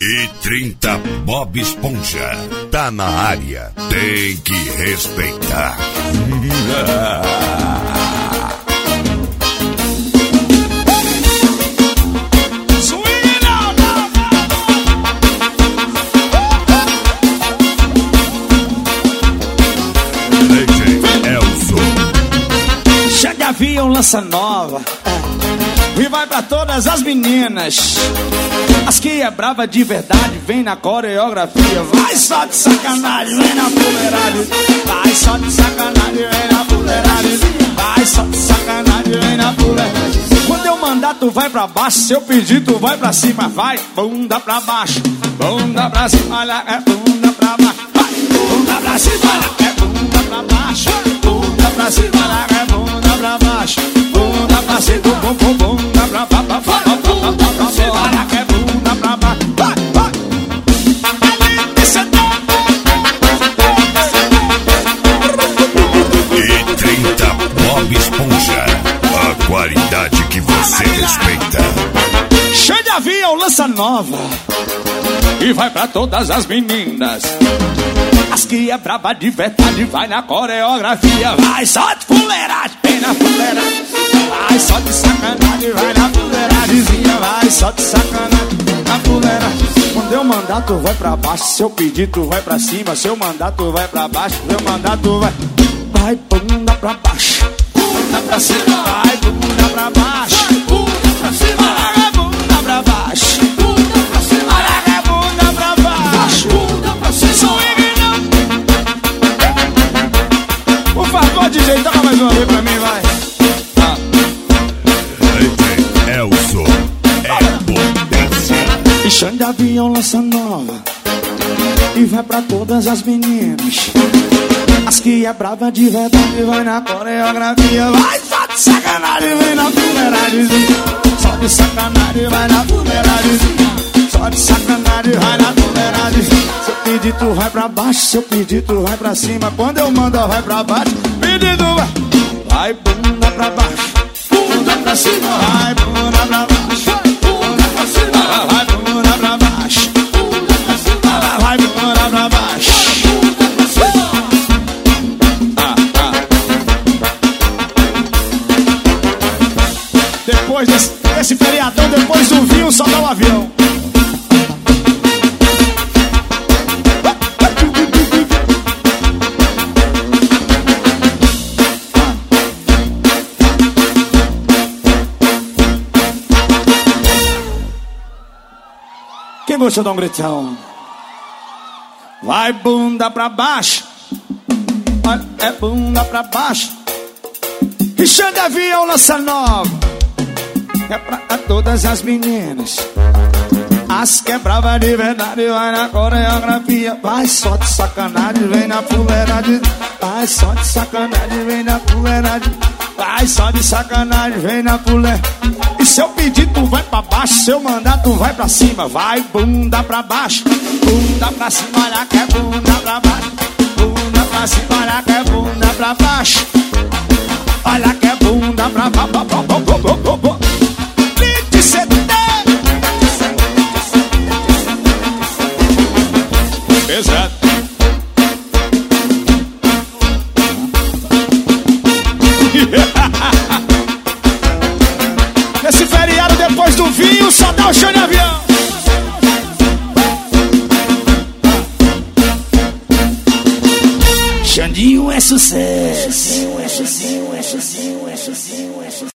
e 30 Bob Esponja. Tá na área, tem que respeitar. Chega avião, lança nova e vai pra todas as meninas. As que é brava de verdade, vem na coreografia. Vai só de sacanagem, vem na fuleiragem. Vai só de sacanagem, vem na fuleiragem. Vai só de sacanagem, vem na fuleiragem. Quando eu mandar, tu vai pra baixo. Se eu pedir, tu vai pra cima. Vai, bunda pra baixo, bunda pra cima. Olha, é bunda pra baixo. Vai, bunda pra cima. Olha, é bunda pra baixo. Bunda pra cima, olha, é bunda pra baixo. Bunda pra cima, bunda pra baixo. Olha, é bunda pra baixo. Vai, vai. E 30 Bob Esponja, a qualidade que você respeita. Cheio de avião, lança nova e vai pra todas as meninas. As que é brava de verdade, vai na coreografia. Vai só de fuleiragem, vem na fuleiragem. Vai só de sacanagem, vai na fuleiragemzinha. Vai só de sacanagem, na fuleiragem. Quando eu mandar, tu vai pra baixo. Se eu pedir, tu vai pra cima. Se eu mandar, tu vai pra baixo. Se eu mandar, tu vai. Vai, bunda pra baixo, bunda pra cima. Vai, bunda pra baixo, bunda pra cima. Olha, bunda pra baixo, bunda pra cima. Olha, bunda pra baixo, bunda pra cima. Por favor, DJ, toca mais uma vez pra mim, vai. Elzo é potência. E chão de avião, lança nova e vai pra todas as meninas. As que é brava de verdade, vai na coreografia. Vai só de sacanagem, vem na fuleiragem. Só de sacanagem, vai na fuleiragem. Só de sacanagem, vai na fuleiragem. Se eu pedir, tu vai pra baixo. Se eu pedir, tu vai pra cima. Quando eu mando, vai pra baixo. Pedido, vai. Vai, bunda pra baixo, bunda pra cima. Vai, bunda pra baixo, bunda pra cima. Vai, bunda pra baixo, bunda pra cima. Vai, bunda pra baixo. Depois desse feriadão, depois do vinho, só dá o avião. Quem gostou, dá um gritão. Vai, bunda pra baixo. Vai, é bunda pra baixo. E chão de avião, lança nova. É pra todas as meninas. As que é brava de verdade, vai na coreografia. Vai só de sacanagem, vem na fuleiragem. Vai só de sacanagem, vem na fuleiragem. Vai só de sacanagem, vem na fuleiragem. E se eu pedir, tu vai pra baixo. Se eu mandar, tu vai pra cima. Vai, bunda pra baixo, bunda pra cima. Olha que é bunda pra baixo, bunda pra cima. Olha que é bunda pra baixo. Olha que é bunda pra baixo. Exato. Esse feriado depois do vinho só dá o show de avião. Xandinho é sucesso.